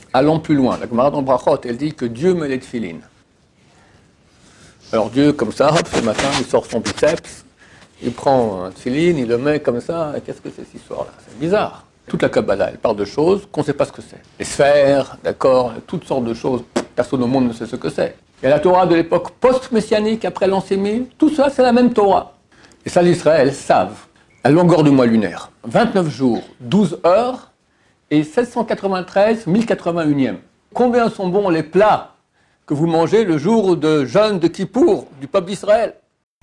Allons plus loin. La Gemara dans Brachot, elle dit que Dieu met les tefilin. Alors Dieu, comme ça, hop, ce matin, il sort son biceps, il prend un tefilin, il le met comme ça, et qu'est-ce que c'est cette histoire-là? C'est bizarre. Toute la Kabbalah, elle parle de choses qu'on ne sait pas ce que c'est. Les sphères, d'accord, toutes sortes de choses, personne au monde ne sait ce que c'est. Il y a la Torah de l'époque post-messianique, après l'an 6000, tout ça, c'est la même Torah. Et ça, l'Israël savent, à longueur du mois lunaire, 29 jours, 12 heures, et 1693, 1081e. Combien sont bons les plats que vous mangez le jour de jeûne de Kippour du peuple d'Israël?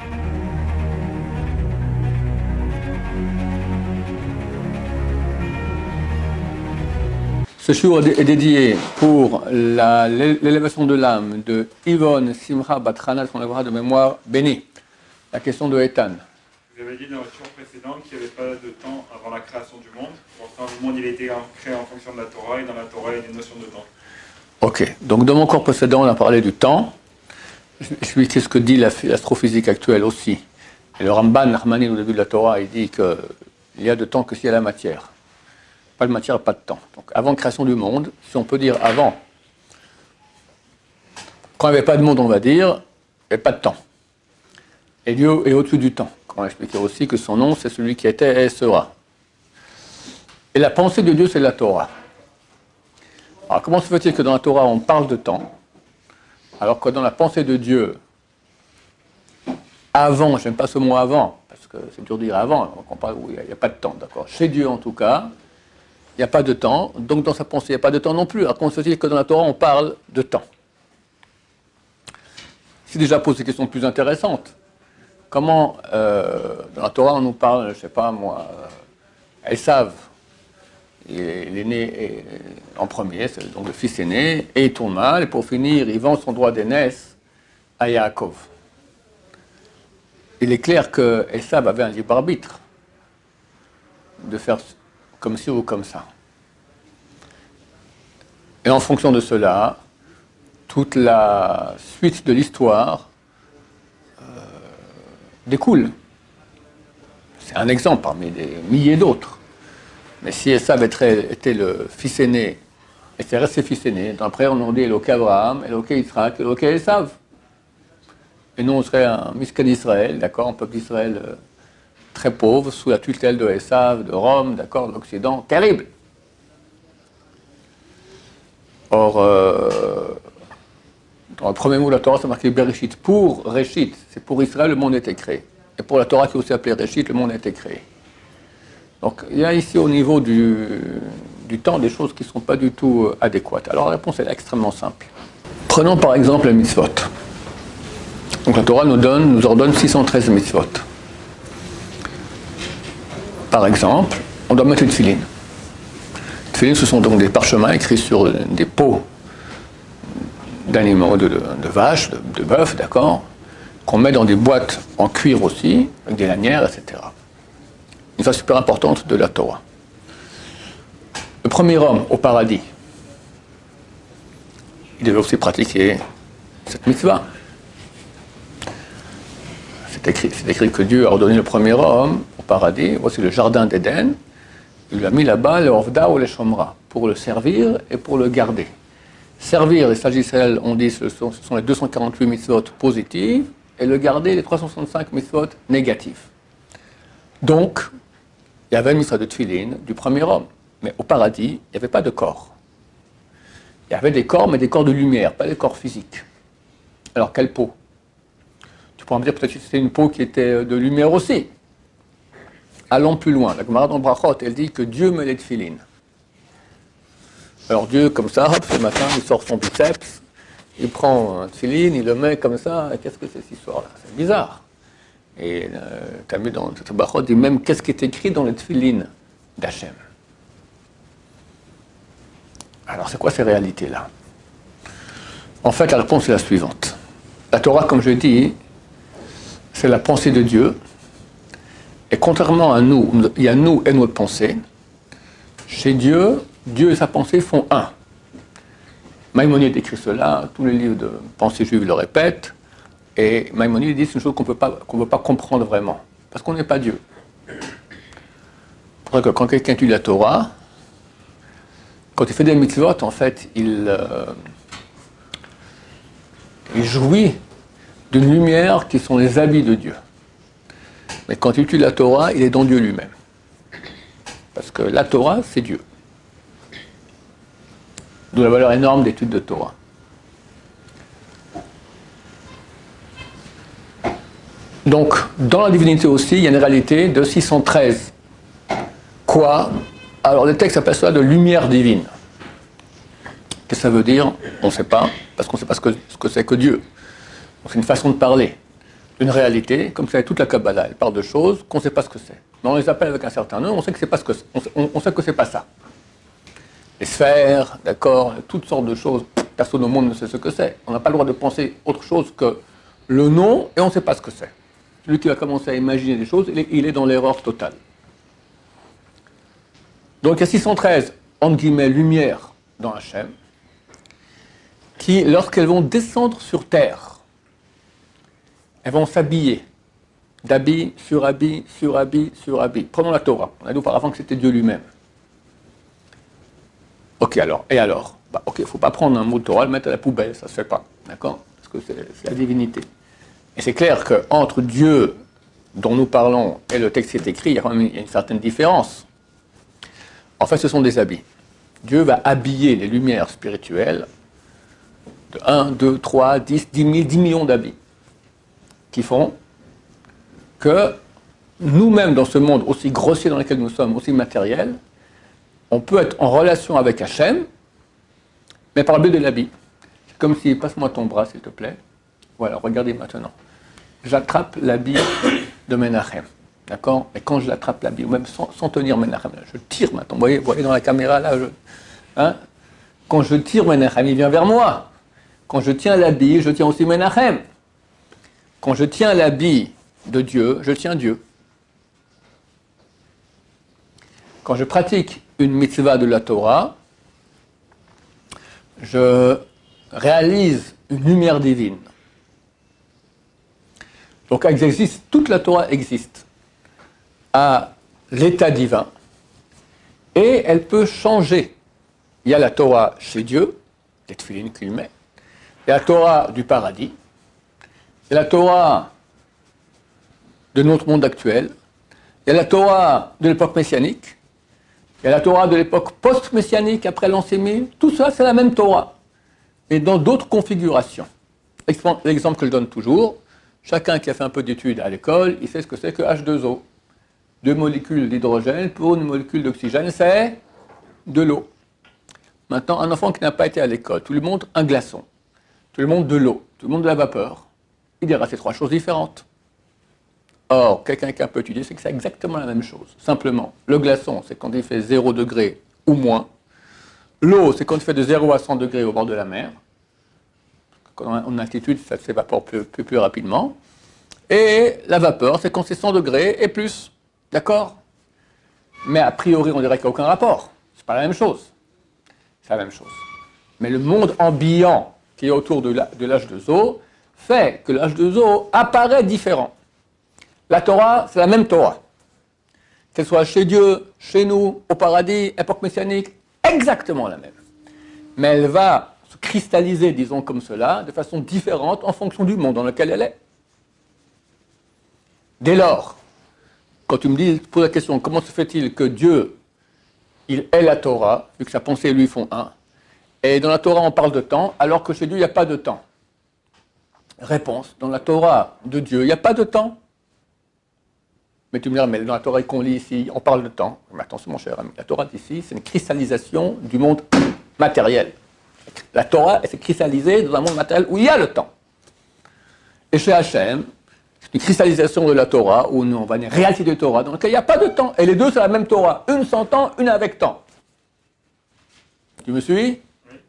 Ce jour est dédié pour l'élévation de l'âme de Yvonne Simcha Batrana, son œuvre de mémoire bénie. La question de Ethan. Vous avez dit dans votre cours précédente qu'il n'y avait pas de temps avant la création du monde. Pourtant, le monde il a été créé en fonction de la Torah, et dans la Torah, il y a des notions de temps. Ok, donc dans mon cours précédent, on a parlé du temps. Je vais expliquer ce que dit l'astrophysique actuelle aussi. Et le Ramban Nachmani, au début de la Torah, il dit qu'il y a de temps que s'il y a la matière. Pas de matière, pas de temps. Donc avant la création du monde, si on peut dire avant, quand il n'y avait pas de monde, on va dire, il n'y avait pas de temps. Et Dieu est au-dessus du temps. On va expliquer aussi que son nom, c'est celui qui était et sera. Et la pensée de Dieu, c'est la Torah. Alors comment se fait-il que dans la Torah, on parle de temps, alors que dans la pensée de Dieu, avant, j'aime pas ce mot avant, parce que c'est dur de dire avant, donc on parle où il n'y a pas de temps, d'accord. Chez Dieu, en tout cas, il n'y a pas de temps, donc dans sa pensée, il n'y a pas de temps non plus. Alors comment se fait-il que dans la Torah, on parle de temps? C'est déjà posé des questions plus intéressantes. Comment, dans la Torah, on nous parle, je ne sais pas moi, Esav, il est né en premier, c'est donc le fils aîné, et il tourne mal, et pour finir, il vend son droit d'aînesse à Yaakov. Il est clair que Esav avait un libre arbitre de faire comme ci ou comme ça. Et en fonction de cela, toute la suite de l'histoire découle. C'est un exemple parmi des milliers d'autres. Mais si Esav était le fils aîné, et c'est resté fils aîné, après on dit Eloké Abraham, Eloké Yitzhak, Eloké Esav. Et nous on serait un Miskan d'Israël, d'accord, un peuple d'Israël très pauvre, sous la tutelle de Esav, de Rome, d'accord, de l'Occident, terrible. Or, dans le premier mot de la Torah, c'est marqué Bereshit. Pour Réchit, c'est pour Israël, le monde a été créé. Et pour la Torah, qui est aussi appelée Réchit, le monde a été créé. Donc, il y a ici, au niveau du temps, des choses qui ne sont pas du tout adéquates. Alors, la réponse est extrêmement simple. Prenons par exemple les mitzvot. Donc, la Torah nous ordonne 613 mitzvot. Par exemple, on doit mettre une tefilin. Les tefilin, ce sont donc des parchemins écrits sur des peaux d'animaux, de vaches, de bœufs, d'accord, qu'on met dans des boîtes en cuir aussi, avec des lanières, etc. Une chose super importante de la Torah. Le premier homme au paradis, il devait aussi pratiquer cette mitzvah. C'est écrit que Dieu a ordonné le premier homme au paradis, voici le jardin d'Éden, il lui a mis là-bas le Ovda ou le Shomra, pour le servir et pour le garder. Servir, les sages d'Israël ont dit ce sont les 248 mitzvot positives, et le garder, les 365 mitzvot négatifs. Donc, il y avait une mitzvah de tefilin du premier homme, mais au paradis, il n'y avait pas de corps. Il y avait des corps, mais des corps de lumière, pas des corps physiques. Alors, quelle peau? Tu pourrais me dire peut-être que c'était une peau qui était de lumière aussi. Allons plus loin. La Gemara dans Brachot, elle dit que Dieu met les tefilin. Alors Dieu, comme ça, hop, ce matin, il sort son biceps, il prend un tefilin, il le met comme ça, et qu'est-ce que c'est cette histoire-là? C'est bizarre. Et tu as vu dans cette Brachot, dit même qu'est-ce qui est écrit dans le tefilin d'Hachem. Alors c'est quoi ces réalités-là? En fait, la réponse est la suivante. La Torah, comme je dis, c'est la pensée de Dieu. Et contrairement à nous, il y a nous et notre pensée. Chez Dieu, Dieu et sa pensée font un. Maïmonide écrit cela, tous les livres de pensée juive le répètent, et Maïmonide dit que c'est une chose qu'on ne peut pas comprendre vraiment, parce qu'on n'est pas Dieu. C'est pour ça que quand quelqu'un étudie la Torah, quand il fait des mitzvot, en fait, il jouit d'une lumière qui sont les habits de Dieu. Mais quand il étudie la Torah, il est dans Dieu lui-même. Parce que la Torah, c'est Dieu. D'où la valeur énorme d'étude de Torah. Donc, dans la divinité aussi, il y a une réalité de 613. Quoi? Alors, le texte appelle cela de lumière divine. Qu'est-ce que ça veut dire? On ne sait pas, parce qu'on ne sait pas ce que c'est que Dieu. C'est une façon de parler d'une réalité, comme ça, toute la Kabbalah, elle parle de choses qu'on ne sait pas ce que c'est. Mais on les appelle avec un certain nom, on sait que c'est pas on sait que c'est pas ça. Les sphères, d'accord, toutes sortes de choses, personne au monde ne sait ce que c'est. On n'a pas le droit de penser autre chose que le nom, et on ne sait pas ce que c'est. Celui qui va commencer à imaginer des choses, il est dans l'erreur totale. Donc il y a 613, entre guillemets, lumières dans Hachem, qui, lorsqu'elles vont descendre sur terre, elles vont s'habiller, d'habit sur habit, sur habit, sur habit. Prenons la Torah. On a dit auparavant que c'était Dieu lui-même. Ok, alors, et alors? Ok, il ne faut pas prendre un mot de Torah, le mettre à la poubelle, ça ne se fait pas, d'accord? Parce que c'est la divinité. Et c'est clair qu'entre Dieu, dont nous parlons, et le texte qui est écrit, il y a quand même une certaine différence. En fait, ce sont des habits. Dieu va habiller les lumières spirituelles de 1, 2, 3, 10, 10 000, 10 millions d'habits, qui font que nous-mêmes, dans ce monde aussi grossier dans lequel nous sommes, aussi matériel, on peut être en relation avec Hachem, mais par le biais de l'habit. C'est comme si, passe-moi ton bras, s'il te plaît. Voilà, regardez maintenant. J'attrape l'habit de Menachem, d'accord? Et quand je l'attrape l'habit, ou même sans tenir Menachem, je tire maintenant. Vous voyez dans la caméra, là, quand je tire Menachem, il vient vers moi. Quand je tiens l'habit, je tiens aussi Menachem. Quand je tiens l'habit de Dieu, je tiens Dieu. Quand je pratique une mitzvah de la Torah, je réalise une lumière divine. Donc elle existe, toute la Torah existe à l'état divin et elle peut changer. Il y a la Torah chez Dieu, les tefilines qu'il met, il y a la Torah du paradis, il y a la Torah de notre monde actuel, il y a la Torah de l'époque messianique, il y a la Torah de l'époque post-messianique après l'an 6000, tout ça c'est la même Torah, mais dans d'autres configurations. L'exemple que je donne toujours, chacun qui a fait un peu d'études à l'école, il sait ce que c'est que H2O. 2 molécules d'hydrogène pour une molécule d'oxygène, c'est de l'eau. Maintenant, un enfant qui n'a pas été à l'école, tout le monde un glaçon, tout le monde de l'eau, tout le monde de la vapeur, il dira ces 3 choses différentes. Or, quelqu'un qui a un peu étudié, c'est que c'est exactement la même chose. Simplement, le glaçon, c'est quand il fait 0 degré ou moins. L'eau, c'est quand il fait de 0 à 100 degrés au bord de la mer. Quand on a altitude, ça s'évapore plus rapidement. Et la vapeur, c'est quand c'est 100 degrés et plus. D'accord? Mais a priori, on dirait qu'il n'y a aucun rapport. C'est pas la même chose. C'est la même chose. Mais le monde ambiant qui est autour de l'H2O fait que l'H2O apparaît différent. La Torah, c'est la même Torah. Qu'elle soit chez Dieu, chez nous, au paradis, époque messianique, exactement la même. Mais elle va se cristalliser, disons comme cela, de façon différente en fonction du monde dans lequel elle est. Dès lors, quand tu me poses la question, comment se fait-il que Dieu, il est la Torah, vu que sa pensée et lui font un, et dans la Torah on parle de temps, alors que chez Dieu il n'y a pas de temps? Réponse, dans la Torah de Dieu, il n'y a pas de temps. Mais tu me diras, mais dans la Torah qu'on lit ici, on parle de temps. Mais attention mon cher ami, la Torah d'ici, c'est une cristallisation du monde matériel. La Torah, elle s'est cristallisée dans un monde matériel où il y a le temps. Et chez Hachem, c'est une cristallisation de la Torah, où on va une réalité de Torah, dans laquelle il n'y a pas de temps. Et les deux, c'est la même Torah. Une sans temps, une avec temps. Tu me suis? Oui.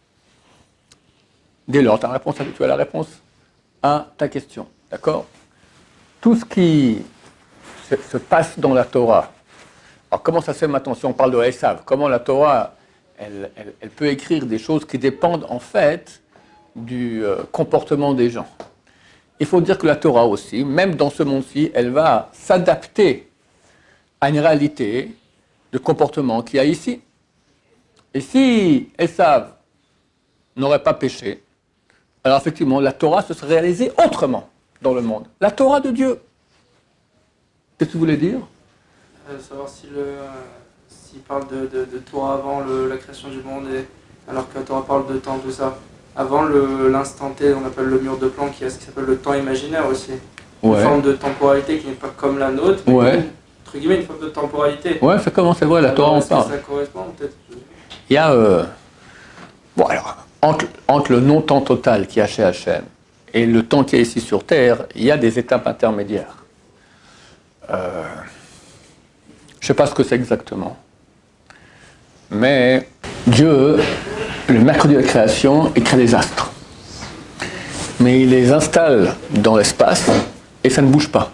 Dès lors, tu as la réponse à ta question. D'accord? Tout ce qui se passe dans la Torah. Alors, comment ça se fait maintenant, si on parle de Esav? Comment la Torah, elle peut écrire des choses qui dépendent, en fait, du comportement des gens. Il faut dire que la Torah aussi, même dans ce monde-ci, elle va s'adapter à une réalité de comportement qu'il y a ici. Et si Esav n'aurait pas péché, alors effectivement, la Torah se serait réalisée autrement dans le monde. La Torah de Dieu. Qu'est-ce que vous voulez dire? Savoir s'il parle de Torah avant la création du monde, alors que la Torah parle de temps, tout ça. Avant l'instant T, on appelle le mur de Planck, qui est ce qui s'appelle le temps imaginaire aussi. Une forme de temporalité qui n'est pas comme la nôtre, mais entre guillemets une forme de temporalité. Ouais, ça commence, c'est vrai, la Torah en parle. Ça correspond peut-être. Il y a, bon alors, entre le non-temps total qui est chez Hachem et le temps qui est ici sur Terre, il y a des étapes intermédiaires. Je ne sais pas ce que c'est exactement, mais Dieu, le mercredi de la création, il crée des astres. Mais il les installe dans l'espace et ça ne bouge pas.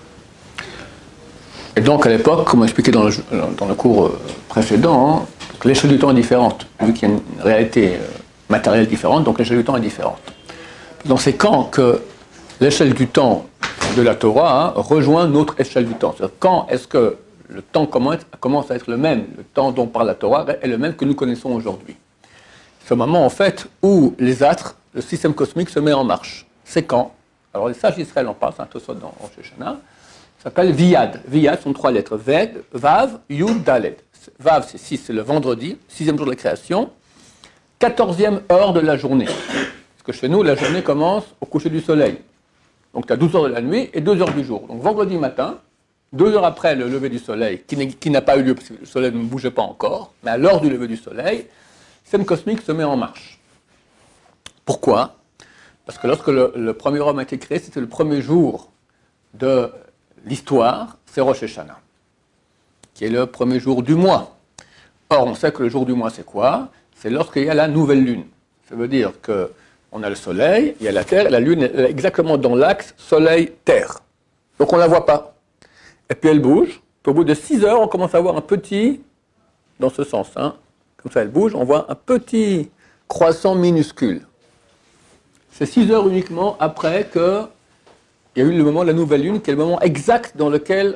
Et donc à l'époque, comme expliqué dans le cours précédent, l'échelle du temps est différente, vu qu'il y a une réalité matérielle différente, donc l'échelle du temps est différente. Donc c'est quand que l'échelle du temps de la Torah rejoint notre échelle du temps. C'est-à-dire quand est-ce que le temps commence à être le même, le temps dont parle la Torah est le même que nous connaissons aujourd'hui. C'est au moment en fait où les astres, le système cosmique se met en marche. C'est quand? Alors les sages d'Israël en parlent, c'est un Tosot dans Rosh Hashanah, ça s'appelle Viyad. Viyad sont 3 lettres, Ved, Vav, Yud, Daled. Vav c'est 6, c'est le vendredi, 6e jour de la création, 14e heure de la journée. Parce que chez nous, la journée commence au coucher du soleil. Donc tu as 12 heures de la nuit et 2 heures du jour. Donc vendredi matin, 2 heures après le lever du soleil, qui n'a pas eu lieu parce que le soleil ne bougeait pas encore, mais à l'heure du lever du soleil, le système cosmique se met en marche. Pourquoi? Parce que lorsque le premier homme a été créé, c'était le premier jour de l'histoire, c'est Rosh Hashanah, qui est le premier jour du mois. Or, on sait que le jour du mois, c'est quoi? C'est lorsqu'il y a la nouvelle lune. Ça veut dire qu'on a le soleil, il y a la terre, et la lune est exactement dans l'axe soleil-terre. Donc on ne la voit pas. Et puis elle bouge. Puis au bout de 6 heures, on commence à voir un petit, dans ce sens, hein, comme ça elle bouge, on voit un petit croissant minuscule. C'est 6 heures uniquement après qu'il y a eu le moment de la nouvelle lune, qui est le moment exact dans lequel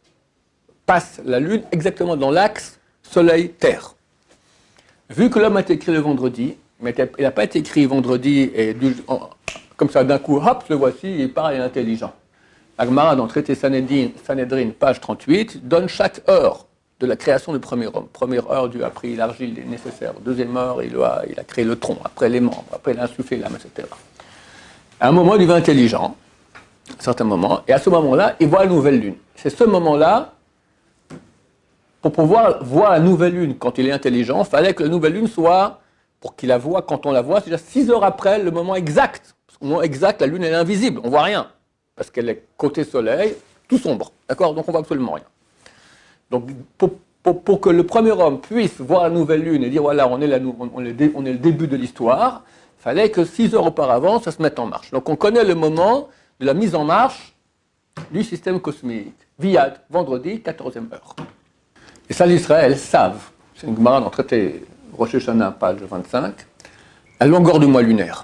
passe la lune, exactement dans l'axe soleil-terre. Vu que l'homme a été créé le vendredi, mais il n'a pas été écrit vendredi et comme ça d'un coup, hop, le voici, il part, il est intelligent. La Gemara, dans le traité Sanhedrin, page 38, donne chaque heure de la création du premier homme. Première heure, Dieu a pris l'argile nécessaire. Deuxième heure, il a créé le tronc, après les membres, après il a insufflé l'âme, etc. À un moment, il devient intelligent, à un certain moment, et à ce moment-là, il voit la nouvelle lune. C'est ce moment-là, pour pouvoir voir la nouvelle lune quand il est intelligent, il fallait que la nouvelle lune soit, pour qu'il la voie quand on la voit, c'est-à-dire 6 heures après le moment exact. Parce qu'au moment exact, la lune elle est invisible, on ne voit rien. Parce qu'elle est côté soleil, tout sombre. D'accord? Donc on ne voit absolument rien. Donc pour que le premier homme puisse voir la nouvelle lune et dire voilà, on est le début de l'histoire, il fallait que 6 heures auparavant, ça se mette en marche. Donc on connaît le moment de la mise en marche du système cosmique. Viyad, vendredi, 14e heure. Les sages d'Israël savent, c'est une Gemara dans le traité Rosh Hashanah, page 25, la longueur du mois lunaire.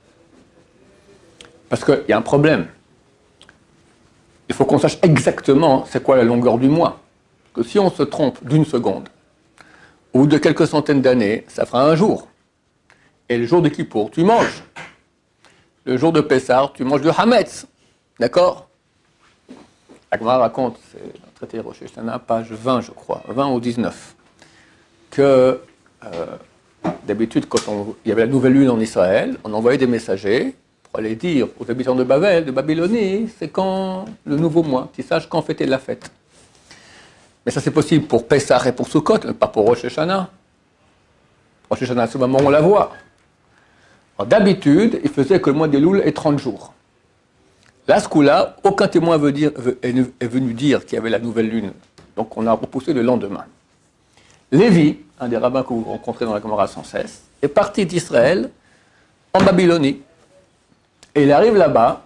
Parce qu'il y a un problème. Il faut qu'on sache exactement c'est quoi la longueur du mois. Parce que si on se trompe d'une seconde, ou de quelques centaines d'années, ça fera un jour. Et le jour de Kippour, tu manges. Le jour de Pessah, tu manges du Hametz. D'accord? La Gemara raconte, c'est dans le traité Rosh Hashanah, page 20, je crois, 20 ou 19, que d'habitude, quand il y avait la nouvelle lune en Israël, on envoyait des messagers pour aller dire aux habitants de Babel, de Babylonie, c'est quand le nouveau mois, qu'ils sachent quand fêter la fête. Mais ça c'est possible pour Pessah et pour Sukkot, mais pas pour Rosh Hashanah. Rosh Hashanah, à ce moment on la voit. D'habitude, il faisait que le mois des Loul est 30 jours. Là, ce coup-là, aucun témoin est venu dire qu'il y avait la nouvelle lune. Donc on a repoussé le lendemain. Lévi, un des rabbins que vous rencontrez dans la Gemara sans cesse, est parti d'Israël en Babylonie. Et il arrive là-bas,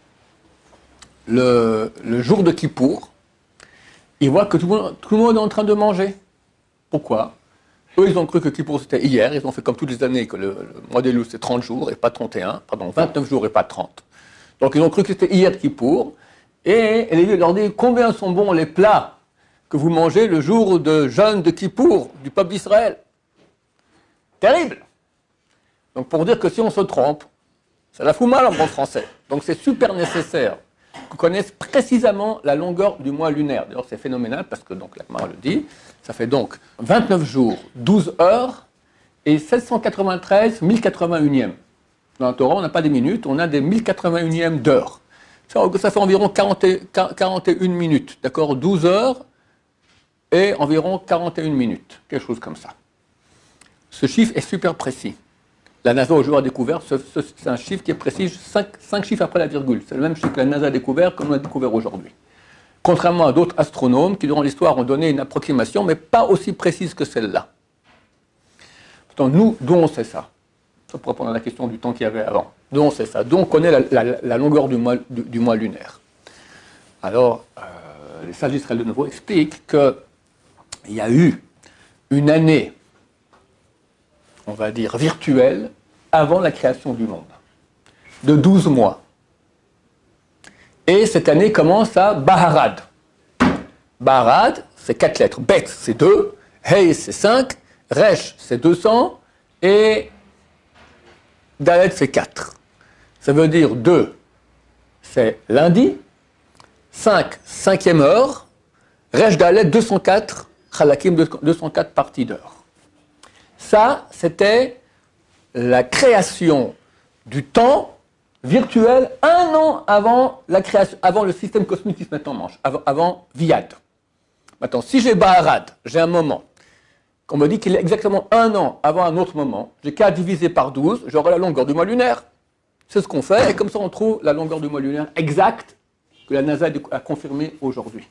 le jour de Kippour, il voit que tout le monde est en train de manger. Pourquoi? Eux, ils ont cru que Kippour c'était hier, ils ont fait comme toutes les années que le mois des loups c'est 30 jours et pas 31, pardon, 29 jours et pas 30. Donc ils ont cru que c'était hier Kippour, et Lévi leur dit combien sont bons les plats que vous mangez le jour de jeûne de Kippour du peuple d'Israël. Terrible. Donc pour dire que si on se trompe, ça la fout mal en bon français. Donc c'est super nécessaire qu'on connaisse précisément la longueur du mois lunaire. D'ailleurs c'est phénoménal parce que donc la Gemara le dit, ça fait donc 29 jours, 12 heures et 793 1081e. Dans la Torah on n'a pas des minutes, on a des 1081e d'heures. Ça fait environ 41 minutes, d'accord, 12 heures et environ 41 minutes, quelque chose comme ça. Ce chiffre est super précis. La NASA aujourd'hui a découvert, c'est un chiffre qui est précis, 5 chiffres après la virgule. C'est le même chiffre que la NASA a découvert comme on a découvert aujourd'hui. Contrairement à d'autres astronomes qui, durant l'histoire, ont donné une approximation, mais pas aussi précise que celle-là. Pourtant, nous, d'où on sait ça? Ça pour répondre à la question du temps qu'il y avait avant. D'où on sait ça? D'où on connaît la longueur du mois lunaire. Alors, les sages d'Israël de nouveau expliquent qu'il y a eu une année, on va dire virtuelle, avant la création du monde, de 12 mois. Et cette année commence à Baharad. Baharad, c'est 4 lettres. Bet, c'est 2. Hey, c'est 5. Resh, c'est 200. Et Dalet, c'est 4. Ça veut dire 2, c'est lundi. 5, 5e heure. Resh Dalet, 204. Chalakim, 204 parties d'heure. Ça, c'était la création du temps virtuel 1 an avant la création, avant le système cosmique qui se met en marche, avant Viad. Maintenant, si j'ai Baharad, j'ai un moment, qu'on me dit qu'il est exactement 1 an avant un autre moment, j'ai qu'à diviser par 12, j'aurai la longueur du mois lunaire. C'est ce qu'on fait, et comme ça on trouve la longueur du mois lunaire exacte que la NASA a confirmé aujourd'hui.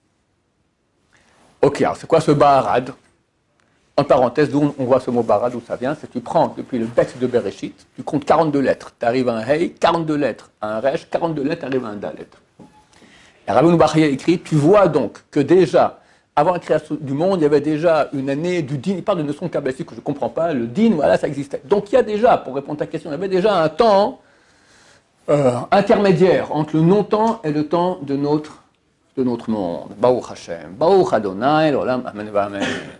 Ok, alors c'est quoi ce Baharad? En parenthèse, d'où on voit ce mot bara, d'où ça vient, c'est que tu prends depuis le bet de Bereshit, tu comptes 42 lettres, tu arrives à un hey, 42 lettres, à un resh, 42 lettres, tu arrives à un dalet. Et Rabbeinu Bachya écrit, tu vois donc que déjà, avant la création du monde, il y avait déjà une année du din, il parle de notion kabbalistique que je ne comprends pas, le din, voilà, ça existait. Donc il y a déjà, pour répondre à ta question, il y avait déjà un temps intermédiaire entre le non-temps et le temps de notre monde. Baruch Hashem, Baruch Adonai, l'olam, amen, amen.